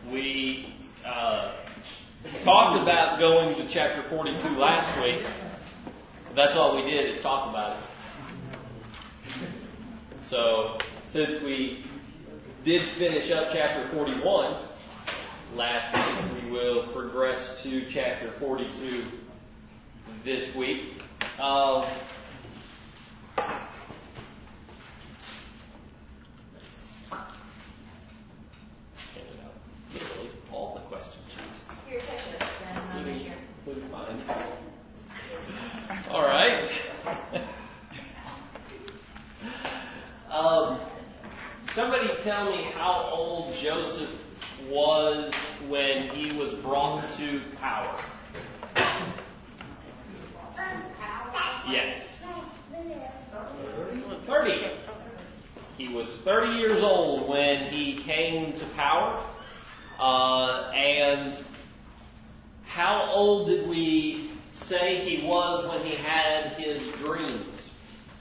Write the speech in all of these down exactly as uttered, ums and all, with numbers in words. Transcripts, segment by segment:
We uh, talked about going to chapter forty-two last week. That's all we did is talk about it. So, since we did finish up chapter forty-one last week, we will progress to chapter forty-two this week. Um, all the question sheets. Here, take this, then I'm Including, sure. including mine. All right. um, somebody tell me how old Joseph was when he was brought to power. Yes. thirty. He was thirty years old when he came to power. Uh, and how old did we say he was when he had his dreams?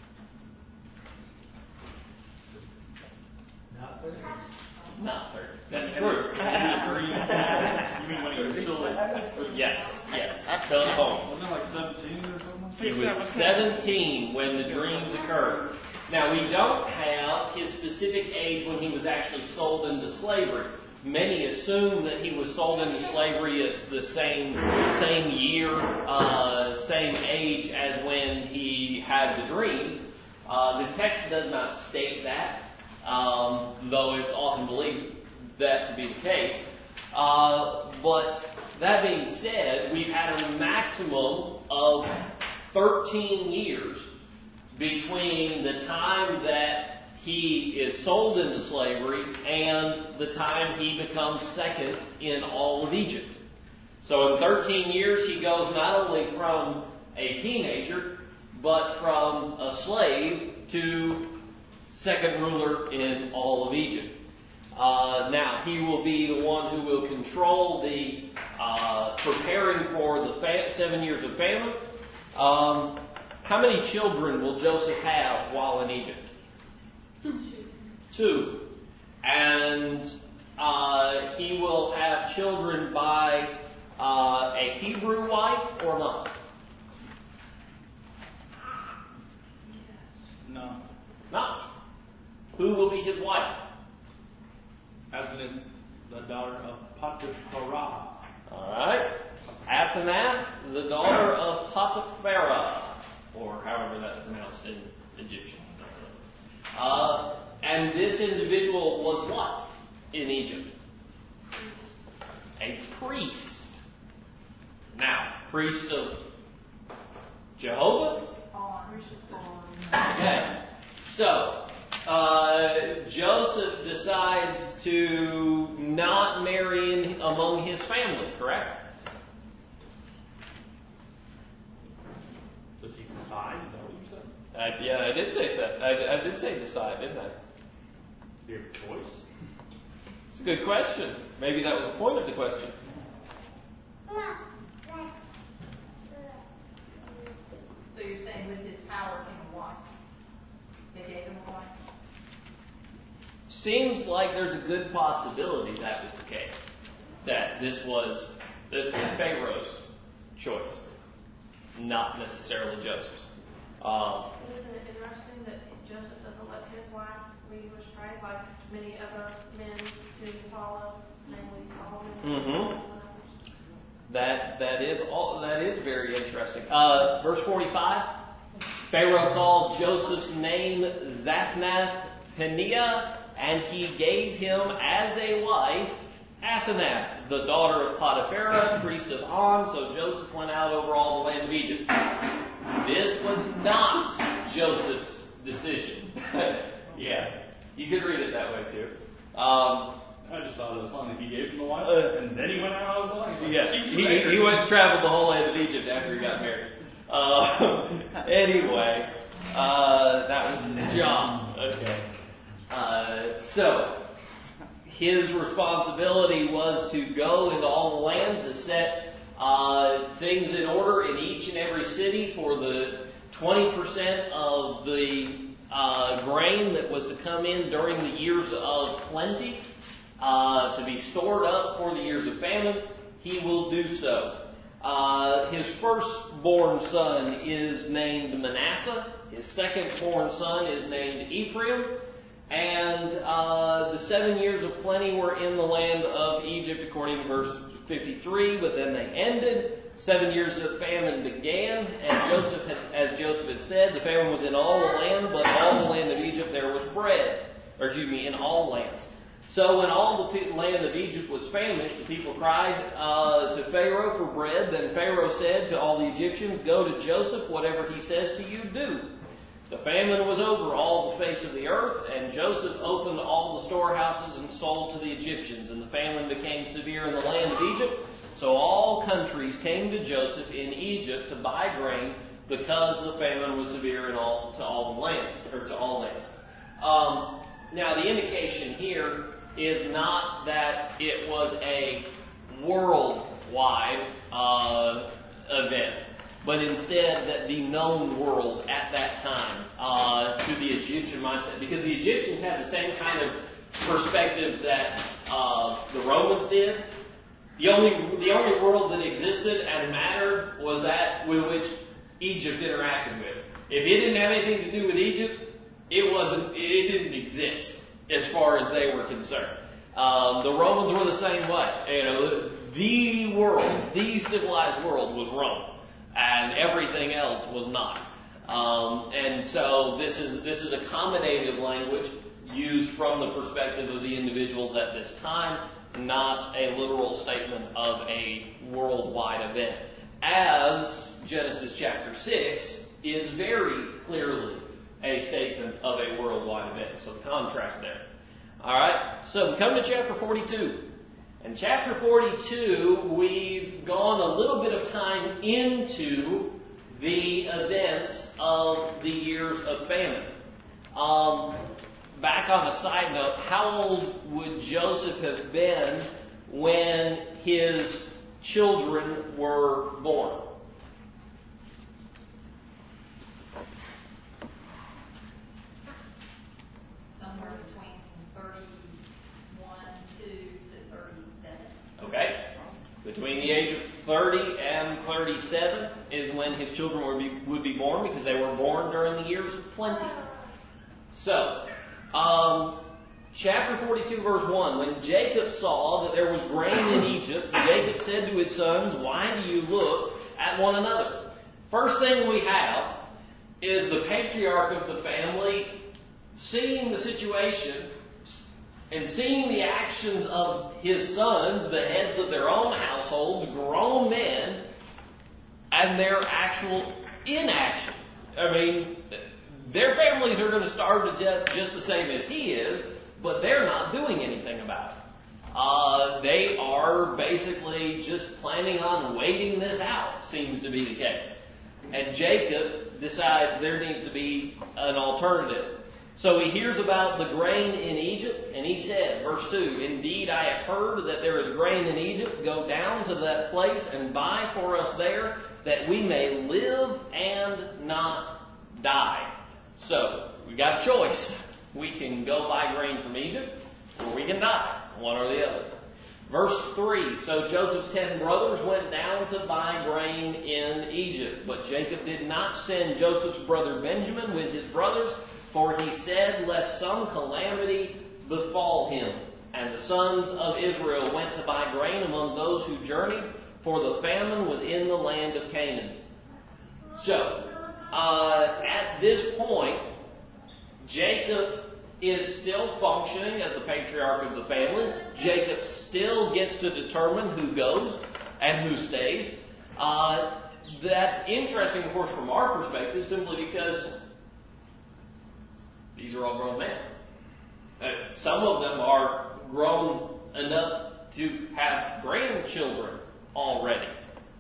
Not thirty. Not thirty. That's true. You mean when he was still at... Yes, yes. Still at home. Wasn't it like seventeen or something? He was seventeen when the dreams occurred. Now, we don't have his specific age when he was actually sold into slavery. Many assume that he was sold into slavery as the same same year, uh, same age as when he had the dreams. Uh, the text does not state that, um, though it's often believed that to be the case. Uh, but that being said, we've had a maximum of thirteen years between the time that he is sold into slavery and the time he becomes second in all of Egypt. So in thirteen years, he goes not only from a teenager, but from a slave to second ruler in all of Egypt. Uh, now, he will be the one who will control the uh, preparing for the fa- seven years of famine. Um, how many children will Joseph have while in Egypt? Two. Two. And uh, he will have children by uh, a Hebrew wife or not? No. Not. Who will be his wife? As in the daughter of Potipharah. All right. Asenath, the daughter of Potipharah, or however that's pronounced in Egyptian. Uh, and this individual was what in Egypt? A priest. Now, priest of Jehovah? Okay. So, uh, Joseph decides to not marry in, among his family, correct? Does he decide? Is that what you said? I, yeah, I did say that. I, I did say decide, didn't I? Do you have a choice? It's a good question. Maybe that was the point of the question. So you're saying with his power came a wife? They gave him a wife? Seems like there's a good possibility that was the case. That this was this was Pharaoh's choice, not necessarily Joseph's. Um, Isn't it interesting that Joseph doesn't let his wife lead or stray like many other men to follow, namely Solomon? Mm-hmm. That that is all. That is very interesting. Uh, verse forty-five. Pharaoh called Joseph's name Zaphnath Paneah, and he gave him as a wife Asenath, the daughter of Potipharah, priest of On. So Joseph went out over all the land of Egypt. This was not Joseph's decision. Yeah, you could read it that way too. Um, I just thought it was funny. He gave him the wife, Uh, and then he went out of the land. yes, he, he went and traveled the whole land of Egypt after he got married. Uh, anyway, uh, that was his job. Okay. Uh, so, his responsibility was to go into all the land to set uh, things in order in each and every city for the twenty percent of the uh, grain that was to come in during the years of plenty. uh, to be stored up for the years of famine, he will do so. Uh, his firstborn son is named Manasseh. His second-born son is named Ephraim. And uh, the seven years of plenty were in the land of Egypt, according to verse fifty-three, but then they ended. Seven years of famine began, and Joseph, had, as Joseph had said, the famine was in all the land, but all the land of Egypt there was bread. Or excuse me, in all lands. So when all the land of Egypt was famished, the people cried uh, to Pharaoh for bread. Then Pharaoh said to all the Egyptians, "Go to Joseph, whatever he says to you, do." The famine was over all the face of the earth, and Joseph opened all the storehouses and sold to the Egyptians. And the famine became severe in the land of Egypt. So all countries came to Joseph in Egypt to buy grain, because the famine was severe in all to all the lands, or to all lands. Um, now the indication here is not that it was a worldwide uh, event, but instead that the known world at that time uh, to the Egyptian mindset, because the Egyptians had the same kind of perspective that uh, the Romans did. The only the only world that existed and mattered was that with which Egypt interacted with. If it didn't have anything to do with Egypt, it wasn't. It didn't exist as far as they were concerned. Um, the Romans were the same way. You know, the world, the civilized world, was Rome, and everything else was not. Um, and so this is this is accommodative language used from the perspective of the individuals at this time, not a literal statement of a worldwide event, as Genesis chapter six is very clearly a statement of a worldwide event. So the contrast there. All right, so we come to chapter forty-two. In chapter forty-two, we've gone a little bit of time into the events of the years of famine. Um, back on a side note, how old would Joseph have been when his children were born? Somewhere between thirty-one to to thirty-seven. Okay. Between the age of thirty and thirty-seven is when his children would be, would be born, because they were born during the years of plenty. So, um, chapter forty-two, verse one. When Jacob saw that there was grain in Egypt, Jacob said to his sons, "Why do you look at one another?" First thing we have is the patriarch of the family seeing the situation and seeing the actions of his sons, the heads of their own households, grown men, and their actual inaction. I mean, their families are going to starve to death just the same as he is, but they're not doing anything about it. Uh, they are basically just planning on waiting this out, seems to be the case. And Jacob decides there needs to be an alternative. So he hears about the grain in Egypt, and he said, verse two, "Indeed, I have heard that there is grain in Egypt. Go down to that place and buy for us there, that we may live and not die." So, we've got a choice. We can go buy grain from Egypt, or we can die, one or the other. Verse three, "So Joseph's ten brothers went down to buy grain in Egypt. But Jacob did not send Joseph's brother Benjamin with his brothers, for he said, lest some calamity befall him. And the sons of Israel went to buy grain among those who journeyed, for the famine was in the land of Canaan." So, uh, at this point, Jacob is still functioning as the patriarch of the family. Jacob still gets to determine who goes and who stays. Uh, that's interesting, of course, from our perspective, simply because these are all grown men. Uh, some of them are grown enough to have grandchildren already.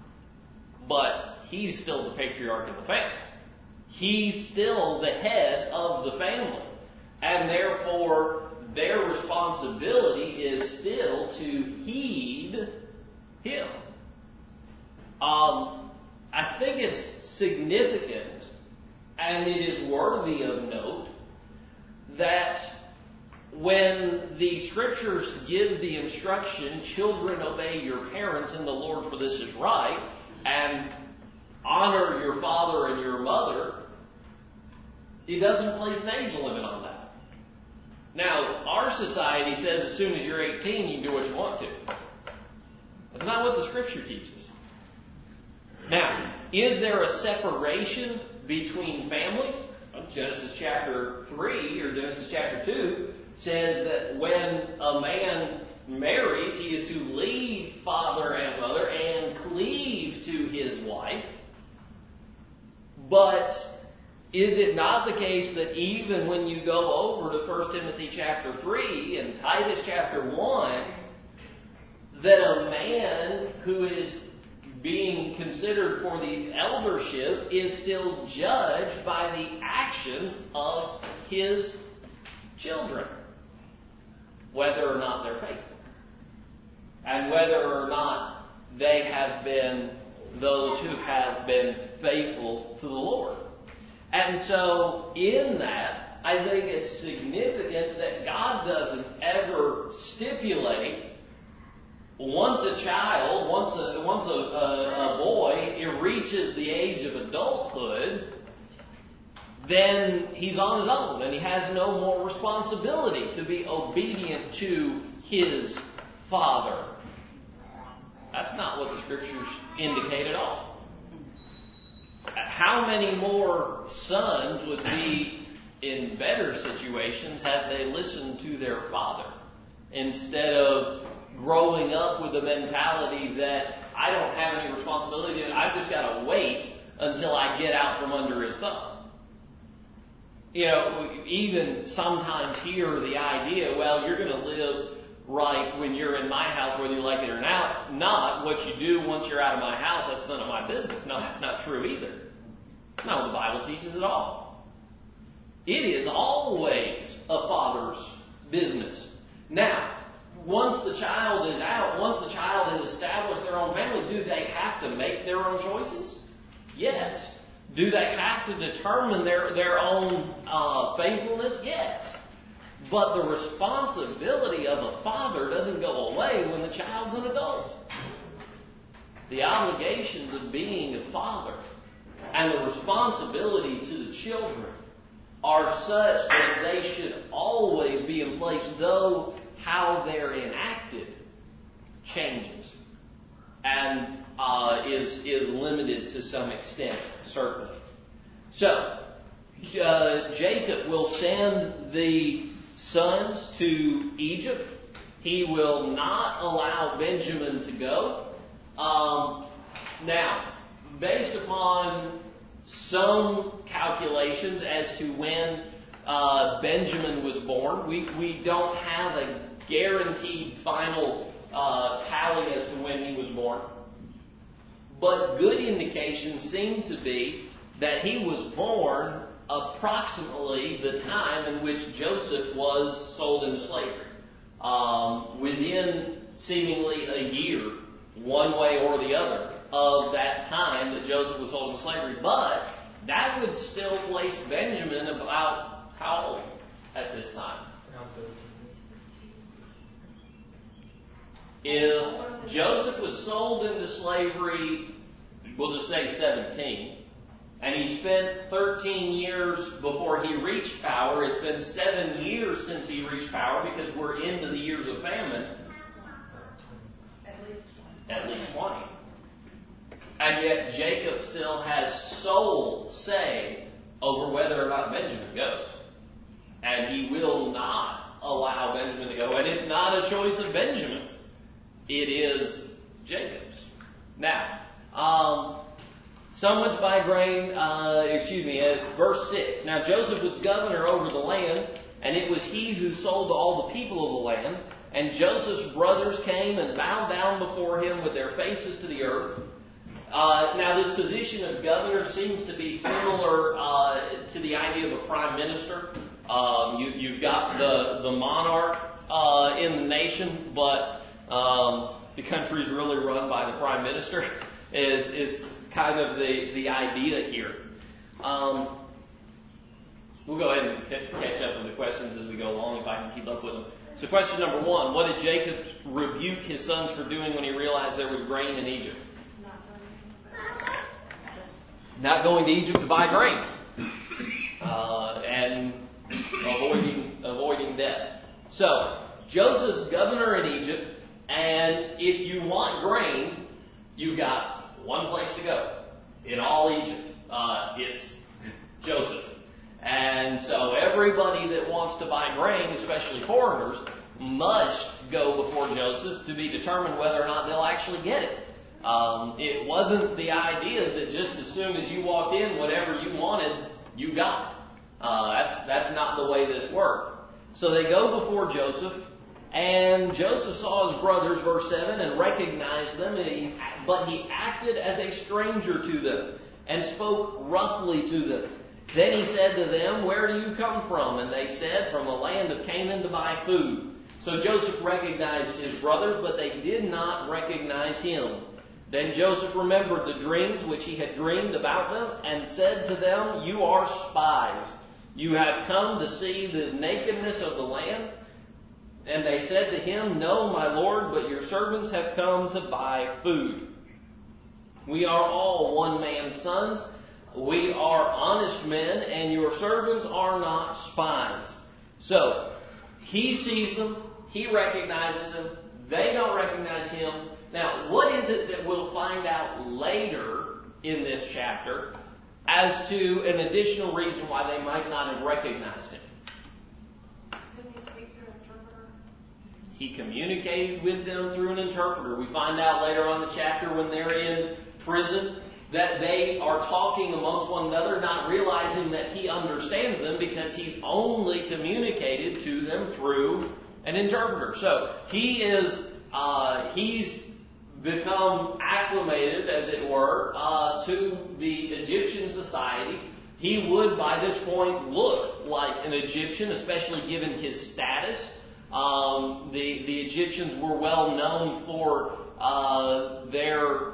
But he's still the patriarch of the family. He's still the head of the family. And therefore, their responsibility is still to heed him. Um, I think it's significant, and it is worthy of note, that when the scriptures give the instruction, children, obey your parents in the Lord, for this is right, and honor your father and your mother, it doesn't place an age limit on that. Now, our society says as soon as you're eighteen, you can do what you want to. That's not what the scripture teaches. Now, is there a separation between families? Genesis chapter three or Genesis chapter two says that when a man marries, he is to leave father and mother and cleave to his wife. But is it not the case that even when you go over to First Timothy chapter three and Titus chapter one, that a man who is being considered for the eldership is still judged by the actions of his children, whether or not they're faithful, and whether or not they have been those who have been faithful to the Lord. And so in that, I think it's significant that God doesn't ever stipulate once a child, once a, once a, a, a boy, it reaches the age of adulthood, then he's on his own and he has no more responsibility to be obedient to his father. That's not what the scriptures indicate at all. How many more sons would be in better situations had they listened to their father instead of growing up with the mentality that I don't have any responsibility, I've just got to wait until I get out from under his thumb. You know, even sometimes hear the idea, well, you're going to live right when you're in my house, whether you like it or not. Not what you do once you're out of my house, that's none of my business. No, that's not true either. That's not what the Bible teaches at all. It is always a father's business. Now, once the child is out, once the child has established their own family, do they have to make their own choices? Yes. Do they have to determine their, their own uh, faithfulness? Yes. But the responsibility of a father doesn't go away when the child's an adult. The obligations of being a father and the responsibility to the children are such that they should always be in place, though how they're enacted changes and uh, is is limited to some extent, certainly. So, uh, Jacob will send the sons to Egypt. He will not allow Benjamin to go. Um, now, based upon some calculations as to when uh, Benjamin was born, we, we don't have a guaranteed final uh, tally as to when he was born. But good indications seem to be that he was born approximately the time in which Joseph was sold into slavery. Um, within seemingly a year, one way or the other, of that time that Joseph was sold into slavery. But that would still place Benjamin about how old at this time? If Joseph was sold into slavery, we'll just say seventeen, and he spent thirteen years before he reached power, it's been seven years since he reached power because we're into the years of famine. At least twenty. At least twenty. And yet Jacob still has sole say over whether or not Benjamin goes. And he will not allow Benjamin to go. And it's not a choice of Benjamin's. It is Jacob's. Now, um, some went to buy grain, uh, excuse me, uh, verse six. Now Joseph was governor over the land, and it was he who sold to all the people of the land. And Joseph's brothers came and bowed down before him with their faces to the earth. Uh, now this position of governor seems to be similar uh, to the idea of a prime minister. Um, you, you've got the, the monarch uh, in the nation, but um, the country is really run by the prime minister, is, is kind of the, the idea here. Um, We'll go ahead and c- catch up with the questions as we go along, if I can keep up with them. So question number one, what did Jacob rebuke his sons for doing when he realized there was grain in Egypt? Not going to Egypt to buy grain. Uh, and avoiding avoiding debt. So, Joseph's governor in Egypt, and if you want grain, you've got one place to go in all Egypt. Uh, it's Joseph. And so everybody that wants to buy grain, especially foreigners, must go before Joseph to be determined whether or not they'll actually get it. Um, it wasn't the idea that just as soon as you walked in, whatever you wanted, you got. Uh, that's that's not the way this worked. So they go before Joseph, and Joseph saw his brothers, verse seven, and recognized them, and he, but he acted as a stranger to them, and spoke roughly to them. Then he said to them, where do you come from? And they said, from the land of Canaan to buy food. So Joseph recognized his brothers, but they did not recognize him. Then Joseph remembered the dreams which he had dreamed about them, and said to them, you are spies. You have come to see the nakedness of the land. And they said to him, no, my lord, but your servants have come to buy food. We are all one man's sons. We are honest men, and your servants are not spies. So, he sees them, he recognizes them, they don't recognize him. Now, what is it that we'll find out later in this chapter as to an additional reason why they might not have recognized him? Didn't he speak through an interpreter? He communicated with them through an interpreter. We find out later on in the chapter when they're in prison that they are talking amongst one another, not realizing that he understands them because he's only communicated to them through an interpreter. So he is, uh, he's become acclimated, as it were, uh, to the Egyptian society. He would, by this point, look like an Egyptian, especially given his status. Um, the, the Egyptians were well known for uh, their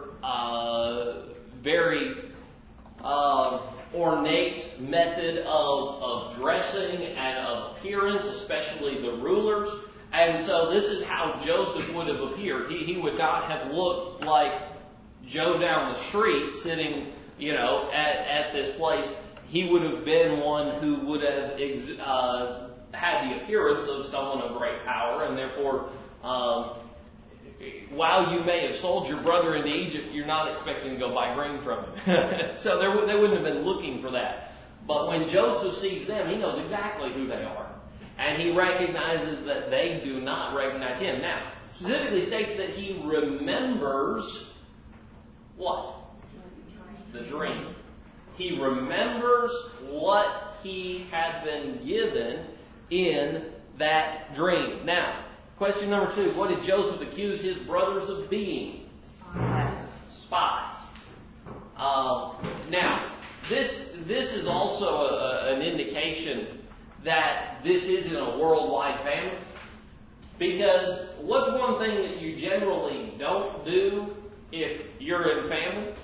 uh, very uh, ornate method of, of dressing and of appearance, especially the rulers. And so this is how Joseph would have appeared. He, he would not have looked like Joe down the street sitting, you know, at, at this place. He would have been one who would have ex- uh, had the appearance of someone of great power, and therefore, um, while you may have sold your brother into Egypt, you're not expecting to go buy grain from him. So they wouldn't have been looking for that. But when Joseph sees them, he knows exactly who they are. And he recognizes that they do not recognize him. Now, specifically states that he remembers what? The dream. He remembers what he had been given in that dream. Now, question number two. What did Joseph accuse his brothers of being? Spies. Spies. Uh, now, this this is also a, an indication that this isn't a worldwide family. Because what's one thing that you generally don't do if you're in family?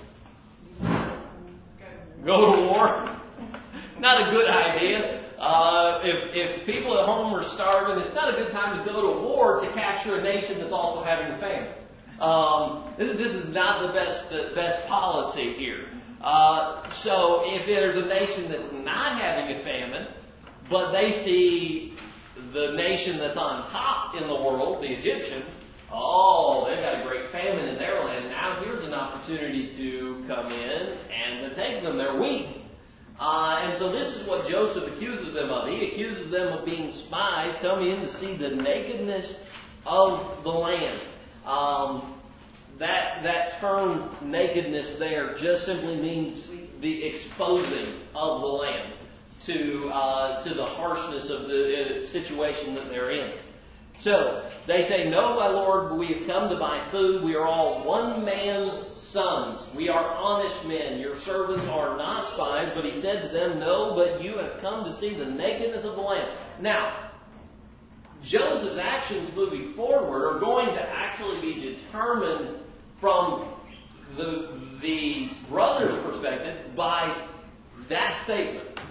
Go to war. Not a good idea. Uh, if, if people at home are starving, it's not a good time to go to war to capture a nation that's also having a famine. Um, this, this is not the best the best policy here. Uh, so if there's a nation that's not having a famine, but they see the nation that's on top in the world, the Egyptians, oh, they've got a great famine in their land. Now here's an opportunity to come in and to take them. They're weak. Uh, and so this is what Joseph accuses them of. He accuses them of being spies, coming in to see the nakedness of the land. Um, that, that term nakedness there just simply means the exposing of the land to uh, to the harshness of the uh, situation that they're in. So, they say, no, my Lord, we have come to buy food. We are all one man's sons. We are honest men. Your servants are not spies. But he said to them, no, but you have come to see the nakedness of the land. Now, Joseph's actions moving forward are going to actually be determined from the, the brother's perspective by that statement.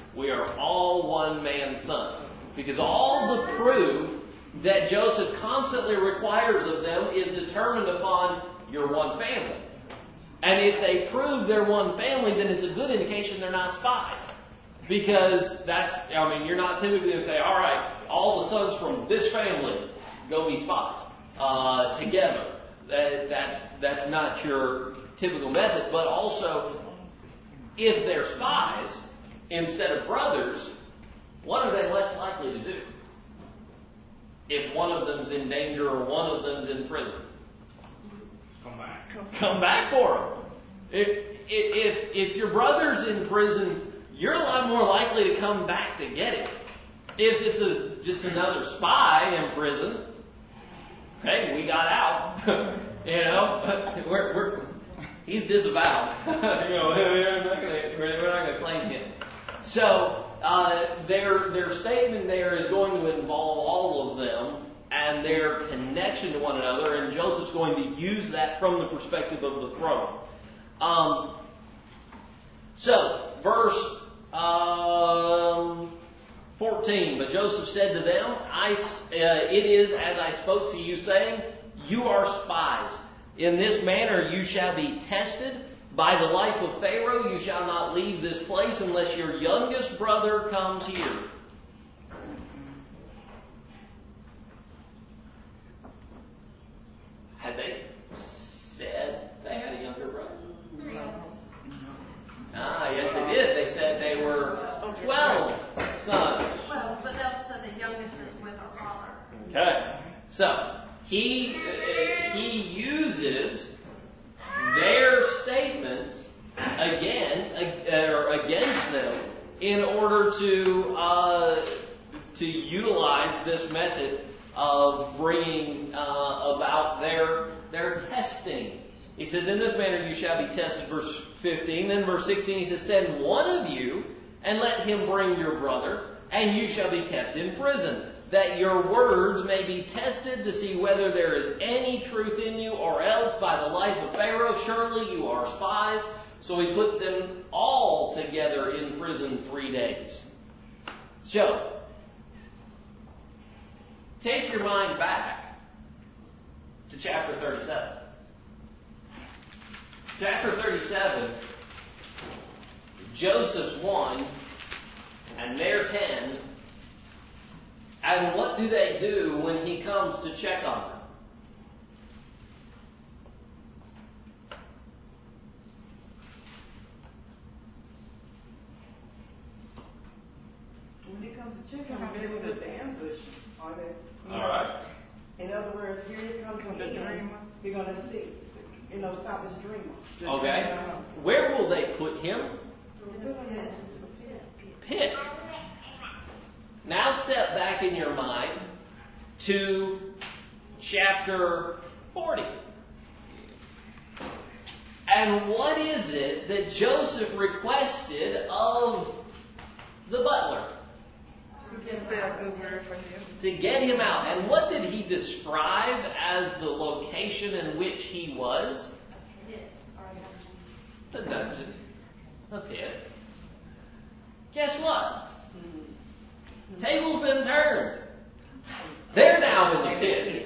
We are all one man's sons. Because all the proof that Joseph constantly requires of them is determined upon your one family. And if they prove they're one family, then it's a good indication they're not spies. Because that's, I mean, you're not typically going to say, all right, all the sons from this family go be spies uh, together. That, that's, that's not your typical method. But also, if they're spies instead of brothers, what are they less likely to do? If one of them's in danger or one of them's in prison. Come back. Come back for them. If, if, if your brother's in prison, you're a lot more likely to come back to get him. If it's a, just another spy in prison, hey, we got out. you know, we're, we're, he's disavowed. you know, we're not going to claim him. So uh, their their statement there is going to involve all of them and their connection to one another, and Joseph's going to use that from the perspective of the throne. Um, so, verse um, fourteen, but Joseph said to them, I, uh, it is as I spoke to you, saying, you are spies. In this manner you shall be tested. By the life of Pharaoh you shall not leave this place unless your youngest brother comes here. Had they said they had a younger brother? Ah, yes they did. They said they were twelve sons. Well, but they'll say the youngest is with our father. Okay. So, he, uh, he uses their statements again, uh, or against them, in order to uh, to utilize this method of bringing uh, about their their testing. He says, in this manner you shall be tested, verse fifteen. Then verse sixteen, he says, send one of you and let him bring your brother, and you shall be kept in prison, that your words may be tested to see whether there is any truth in you, or else by the life of Pharaoh, surely you are spies. So he put them all together in prison three days. So, take your mind back to chapter thirty-seven. Chapter thirty-seven, Joseph's one, and they're ten. And what do they do when he comes to check on them? When it comes to check on them, they will just ambush. Are they? All right. In other words, here it comes again. You're going to see, you know, stop his dreamer. Okay. Where will they put him? Pit. Now step back in your mind to chapter forty. And what is it that Joseph requested of the butler? To get him out. And what did he describe as the location in which he was? The dungeon. The pit. Guess what? Table's been turned. They're now in the pit.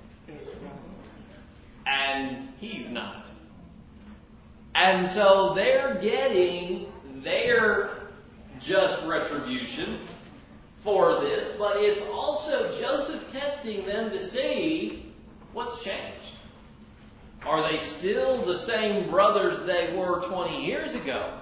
And he's not. And so they're getting their just retribution for this, but it's also Joseph testing them to see what's changed. Are they still the same brothers they were twenty years ago?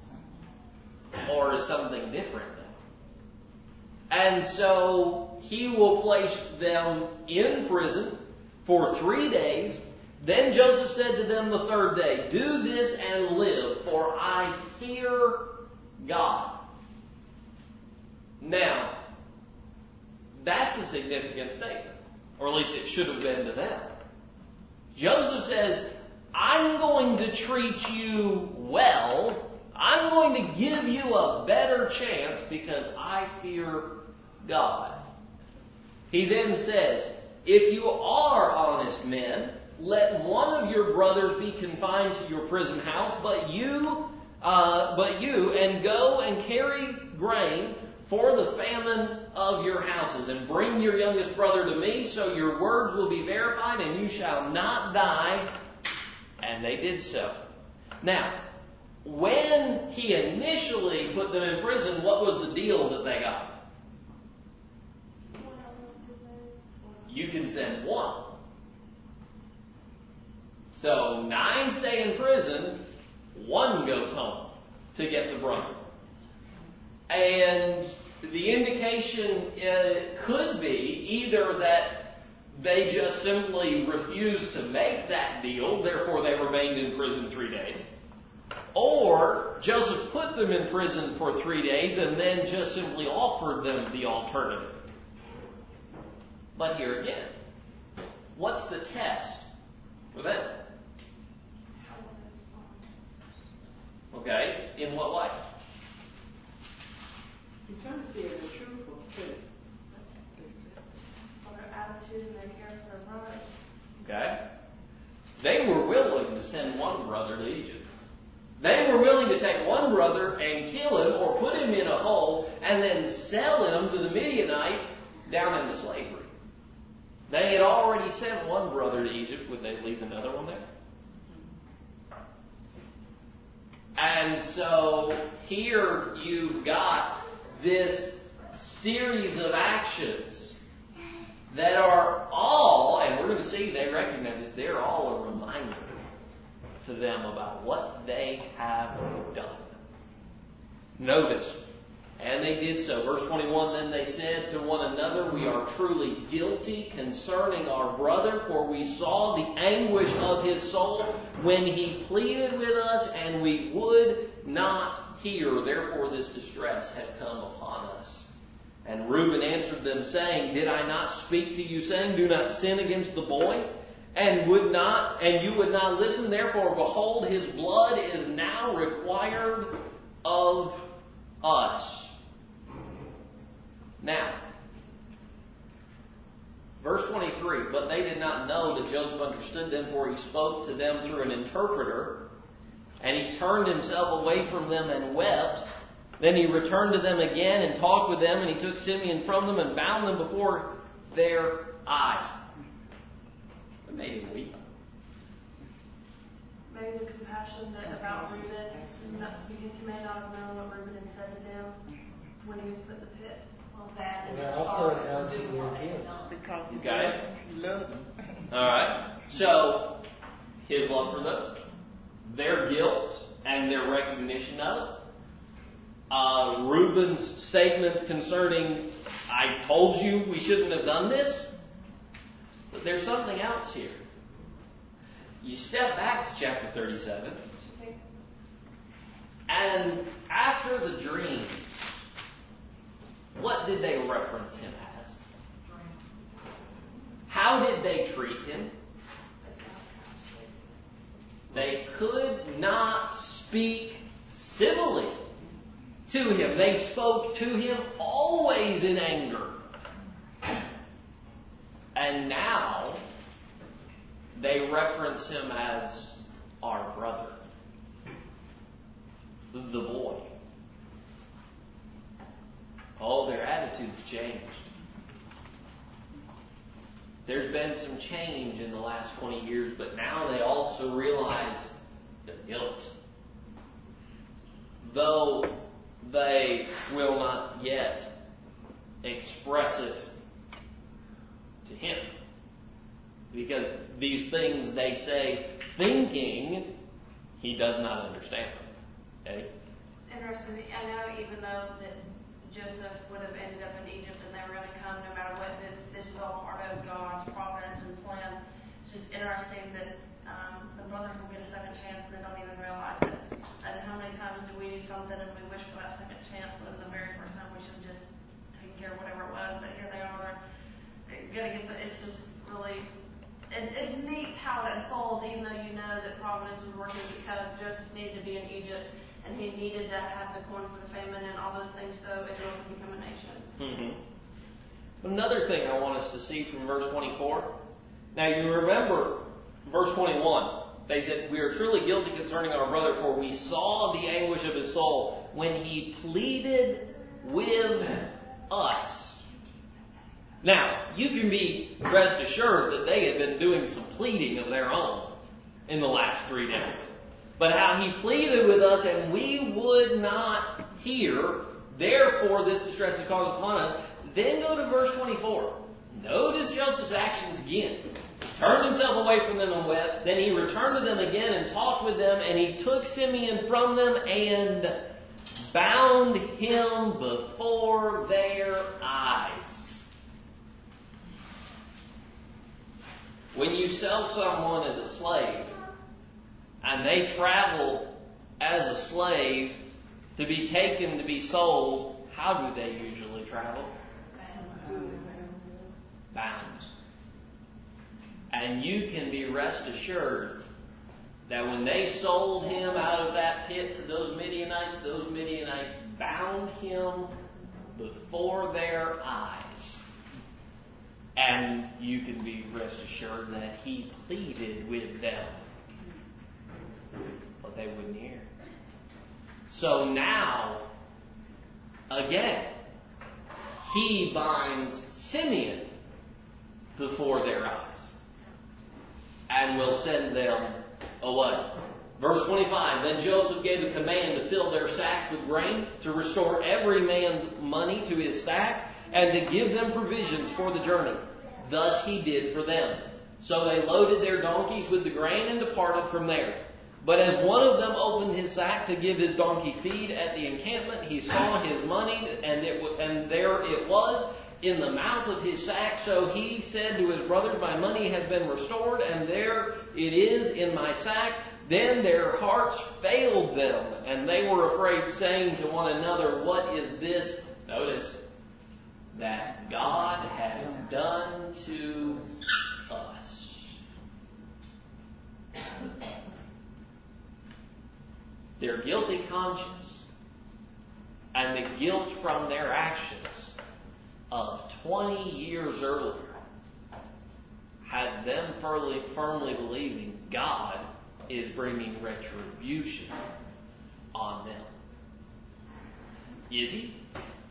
Or is something different now? And so he will place them in prison for three days. Then Joseph said to them the third day, do this and live, for I fear God. Now, that's a significant statement. Or at least it should have been to them. Joseph says, I'm going to treat you well. I'm going to give you a better chance because I fear God. He then says, if you are honest men, let one of your brothers be confined to your prison house, but you, uh, but you, and go and carry grain for the famine of your houses, and bring your youngest brother to me, so your words will be verified, and you shall not die. And they did so. Now, when he initially put them in prison, what was the deal that they got? You can send one. So nine stay in prison, one goes home to get the brother. And the indication uh, could be either that they just simply refused to make that deal, therefore they remained in prison three days. Or Joseph put them in prison for three days and then just simply offered them the alternative. But here again, what's the test for them? Okay, in what way? He's trying to see if they're truthful too. For their attitude and their care for their brother. Okay? They were willing to send one brother to Egypt. They were willing to take one brother and kill him or put him in a hole and then sell him to the Midianites down into slavery. They had already sent one brother to Egypt. Would they leave another one there? And so here you've got this series of actions that are all, and we're going to see they recognize this, they're all a reminder to them about what they have done. Notice, and they did so. Verse twenty-one, then they said to one another, we are truly guilty concerning our brother, for we saw the anguish of his soul when he pleaded with us, and we would not hear. Therefore this distress has come upon us. And Reuben answered them, saying, did I not speak to you, saying, do not sin against the boy? And would not, and you would not listen. Therefore, behold, his blood is now required of us. Now, verse twenty-three, but they did not know that Joseph understood them, for he spoke to them through an interpreter. And he turned himself away from them and wept. Then he returned to them again and talked with them, and he took Simeon from them and bound them before their eyes. It made him weep. Maybe the compassion that about Reuben, not- because he may not have known what Reuben had said to them when he was put in the pit. Well, that and They're the also sorrow of announcing doing their what they've guilt. done. Because he Okay. loved them. All right. So, his love for them, their guilt, and their recognition of it. Uh, Reuben's statements concerning, I told you we shouldn't have done this. But there's something else here. You step back to chapter thirty-seven. And after the dream, what did they reference him as? How did they treat him? They could not speak civilly to him. They spoke to him always in anger. And now they reference him as our brother, the boy. Oh, their attitudes changed. There's been some change in the last twenty years, but now they also realize the guilt. Though they will not yet express it to him. Because these things they say thinking he does not understand them. Okay? It's interesting. I know even though that Joseph would have ended up in Egypt and they were going to come no matter what, this, this is all part of God's providence and plan. It's just interesting that um, the brothers will get a second chance and they don't even realize it. And how many times do we do something and we wish for that second chance when the very first time we should have just taken care of whatever it was, but here they are. They're going to get, it's just really, it, it's neat how it unfolds, even though you know that providence was working because Joseph needed to be in Egypt. And he needed to have the corn for the famine and all those things so Israel could become a nation. Mm-hmm. Another thing I want us to see from verse twenty-four. Now you remember verse twenty-one. They said, we are truly guilty concerning our brother, for we saw the anguish of his soul when he pleaded with us. Now, you can be rest assured that they have been doing some pleading of their own in the last three days. But how he pleaded with us and we would not hear, therefore this distress is called upon us. Then go to verse twenty-four. Notice Joseph's actions again. He turned himself away from them and wept. Then he returned to them again and talked with them. And he took Simeon from them and bound him before their eyes. When you sell someone as a slave, and they travel as a slave to be taken to be sold, how do they usually travel? Bound. And you can be rest assured that when they sold him out of that pit to those Midianites, those Midianites bound him before their eyes. And you can be rest assured that he pleaded with them. But they wouldn't hear. So now, again, he binds Simeon before their eyes and will send them away. Verse twenty-five, then Joseph gave the command to fill their sacks with grain, to restore every man's money to his sack, and to give them provisions for the journey. Thus he did for them. So they loaded their donkeys with the grain and departed from there. But as one of them opened his sack to give his donkey feed at the encampment, he saw his money, and it w- and there it was in the mouth of his sack. So he said to his brothers, my money has been restored, and there it is in my sack. Then their hearts failed them, and they were afraid, saying to one another, what is this? Notice that God has done to us. Their guilty conscience and the guilt from their actions of twenty years earlier has them firmly, firmly believing God is bringing retribution on them. Is he?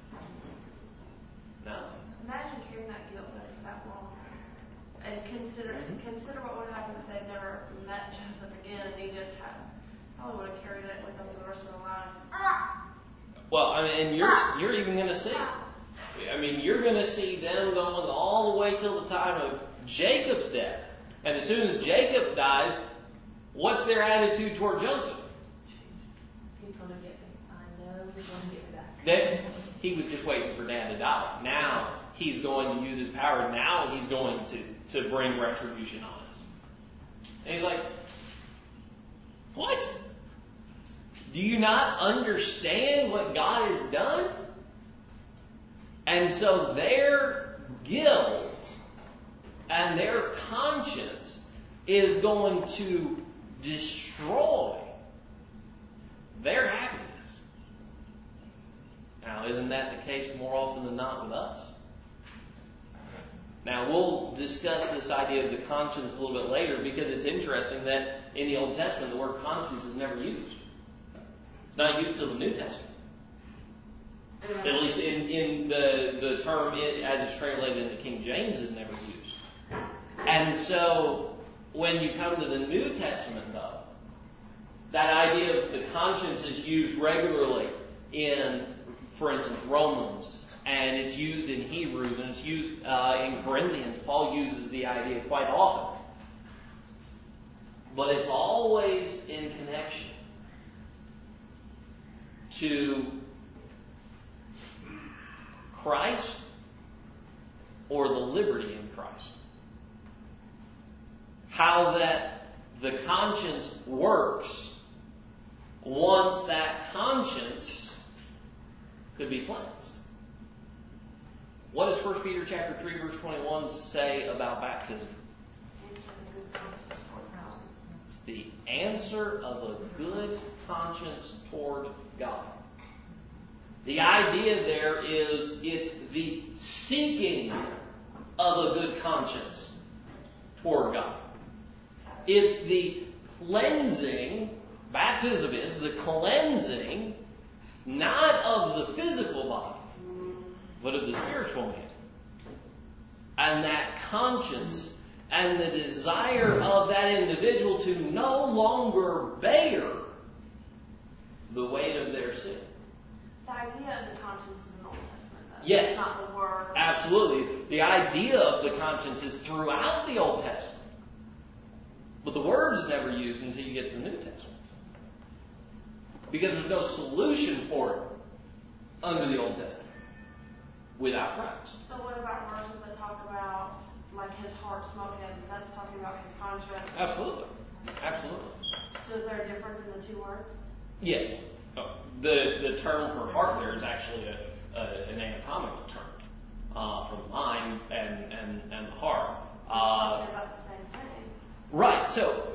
No. Imagine carrying that guilt for that long. And consider mm-hmm. consider what would happen if they'd never met Joseph again and Egypt had probably would have carried it with them for the rest of their lives. Well, I mean, and you're you're even going to see. I mean, you're going to see them going all the way till the time of Jacob's death. And as soon as Jacob dies, what's their attitude toward Joseph? He's going to get me. I know he's going to get me back. That he was just waiting for Dad to die. Now he's going to use his power. Now he's going to, to bring retribution on us. And he's like, what? Do you not understand what God has done? And so their guilt and their conscience is going to destroy their happiness. Now, isn't that the case more often than not with us? Now, we'll discuss this idea of the conscience a little bit later because it's interesting that in the Old Testament the word conscience is never used. It's not used till the New Testament. At least in, in the, the term it, as it's translated into King James is never used. And so when you come to the New Testament, though, that idea of the conscience is used regularly in, for instance, Romans, and it's used in Hebrews, and it's used uh, in Corinthians. Paul uses the idea quite often. But it's always in connection to Christ or the liberty in Christ. How that the conscience works once that conscience could be cleansed. What does First Peter chapter three, verse twenty-one say about baptism? It's the answer of a good conscience toward God. The idea there is it's the seeking of a good conscience toward God. It's the cleansing, baptism is the cleansing, not of the physical body, but of the spiritual man. And that conscience and the desire of that individual to no longer bear the weight of their sin. The idea of the conscience is in the Old Testament, though. Yes. It's not the word. Absolutely. The idea of the conscience is throughout the Old Testament. But the word's never used until you get to the New Testament. Because there's no solution for it under the Old Testament without Christ. So what about verses that talk about like his heart smoking him? That's talking about his conscience. Absolutely. Absolutely. So is there a difference in the two words? Yes. Oh, the the term for heart there is actually a, a, an anatomical term uh, for the mind and, and, and the heart. It's Uh, talking about the same thing. right. So,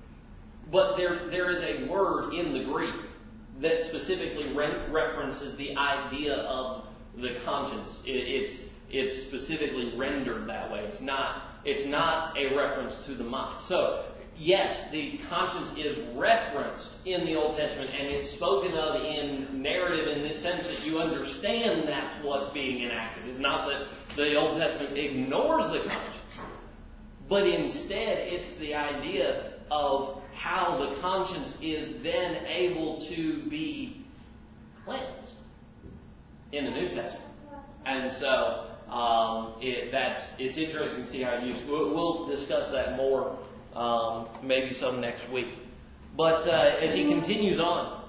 but there there is a word in the Greek that specifically re- references the idea of the conscience. It, it's it's specifically rendered that way. It's not it's not a reference to the mind. So yes, the conscience is referenced in the Old Testament, and it's spoken of in narrative in this sense that you understand that's what's being enacted. It's not that the Old Testament ignores the conscience, but instead it's the idea of how the conscience is then able to be cleansed in the New Testament. And so um, it, that's it's interesting to see how it's used. We'll, we'll discuss that more um, maybe some next week. But uh, as he continues on,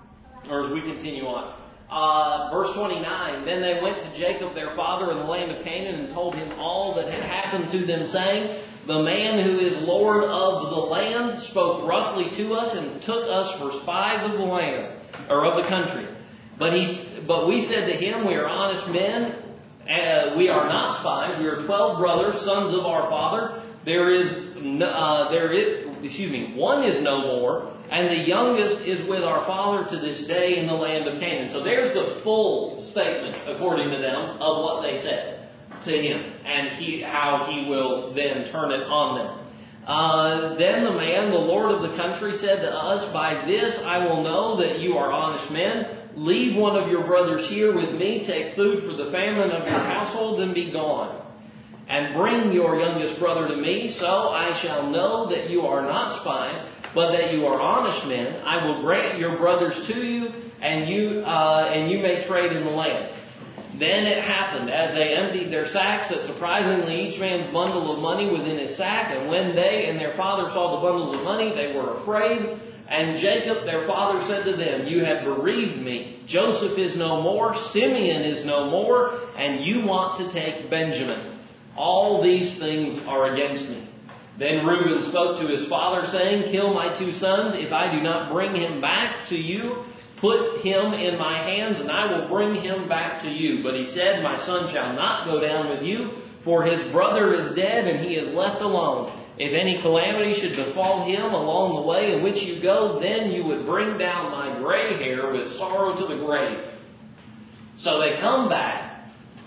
or as we continue on, uh, verse twenty-nine, then they went to Jacob their father in the land of Canaan and told him all that had happened to them, saying, the man who is Lord of the land spoke roughly to us and took us for spies of the land, or of the country. But he, but we said to him, we are honest men, uh, we are not spies. We are twelve brothers, sons of our father. There is, uh, there is, excuse me, one is no more, and the youngest is with our father to this day in the land of Canaan. So there's the full statement, according to them, of what they said to him, and he how he will then turn it on them. Uh, then the man, the Lord of the country, said to us, by this I will know that you are honest men. Leave one of your brothers here with me, take food for the famine of your households, and be gone. And bring your youngest brother to me, so I shall know that you are not spies, but that you are honest men. I will grant your brothers to you, and you uh, and you may trade in the land. Then it happened, as they emptied their sacks, that surprisingly each man's bundle of money was in his sack. And when they and their father saw the bundles of money, they were afraid. And Jacob, their father, said to them, you have bereaved me. Joseph is no more, Simeon is no more, and you want to take Benjamin. All these things are against me. Then Reuben spoke to his father, saying, kill my two sons. If I do not bring him back to you, put him in my hands, and I will bring him back to you. But he said, my son shall not go down with you, for his brother is dead, and he is left alone. If any calamity should befall him along the way in which you go, then you would bring down my gray hair with sorrow to the grave. So they come back.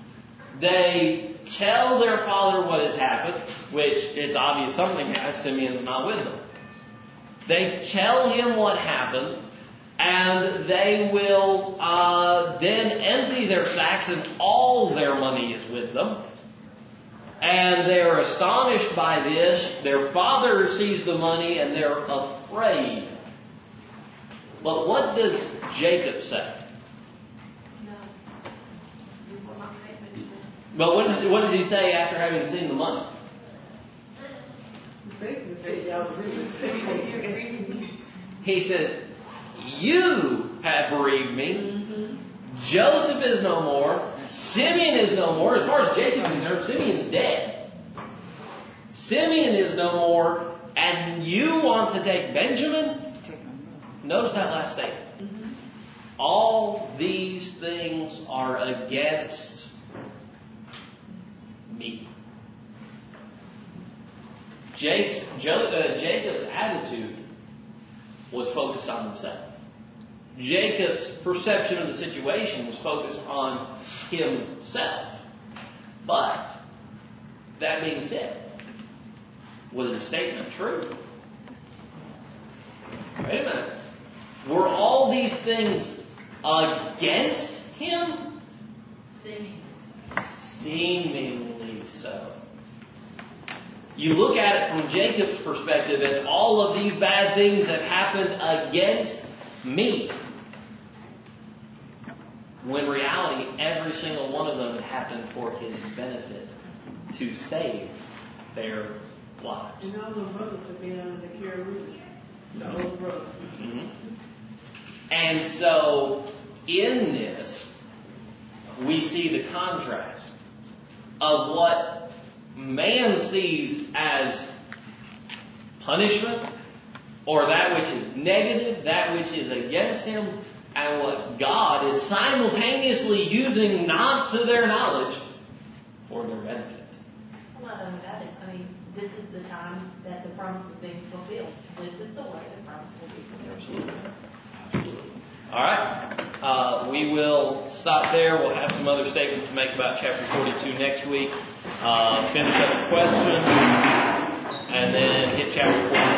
They tell their father what has happened, which it's obvious something has. Simeon's not with them. They tell him what happened. And they will uh, then empty their sacks, and all their money is with them. And they're astonished by this. Their father sees the money, and they're afraid. But what does Jacob say? No. You will not take Benjamin. But what does, what does he say after having seen the money? He says, you have bereaved me. Mm-hmm. Joseph is no more. Simeon is no more. As far as Jacob is concerned, Simeon's dead. Simeon is no more. And you want to take Benjamin? Notice that last statement. Mm-hmm. All these things are against me. Jace, jo, uh, Jacob's attitude was focused on himself. Jacob's perception of the situation was focused on himself. But, that being said, was the statement true? Wait a minute. Were all these things against him? Simeon. seemingly so. You look at it from Jacob's perspective, and all of these bad things have happened against me. When in reality, every single one of them had happened for his benefit, to save their lives. And all those brothers have been under the care of Reuben. No. Those brothers. Mm-hmm. And so, in this, we see the contrast of what man sees as punishment, or that which is negative, that which is against him, and what God is simultaneously using not to their knowledge for their benefit. Well, not only that, I mean, this is the time that the promise is being fulfilled. This is the way the promise will be fulfilled. Absolutely. Absolutely. All right. Uh, we will stop there. We'll have some other statements to make about chapter forty-two next week. Uh, finish up a question, and then hit chapter forty.